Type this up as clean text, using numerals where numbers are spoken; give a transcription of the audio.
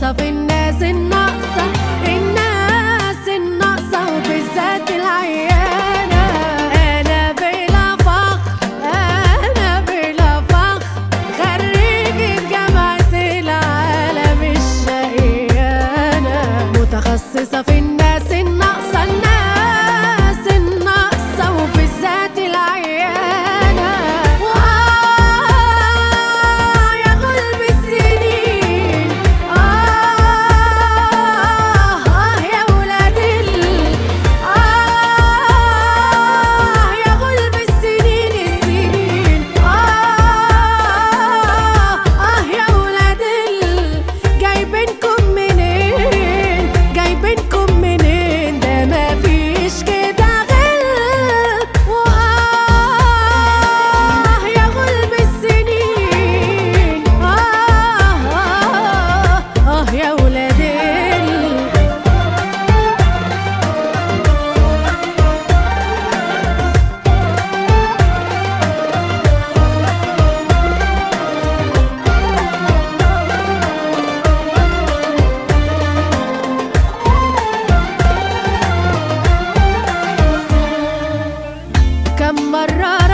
متخصصة في الناس الناقصة، الناس الناقصة وبالذات العيانة. أنا بلا فخر، أنا بلا فخر خريجة جامعة العالم الشقيانة، متخصصة في الناس الناقصة، الناس الناقصة وبالذات العيانة. يا غلب السنين، يا ولاد يا غلب السنين السنين، يا ولاد جايبينكم منين، جايبينكم منين، ده مفيش كده غلب. يا غلب السنين، يا ولاد كم مرة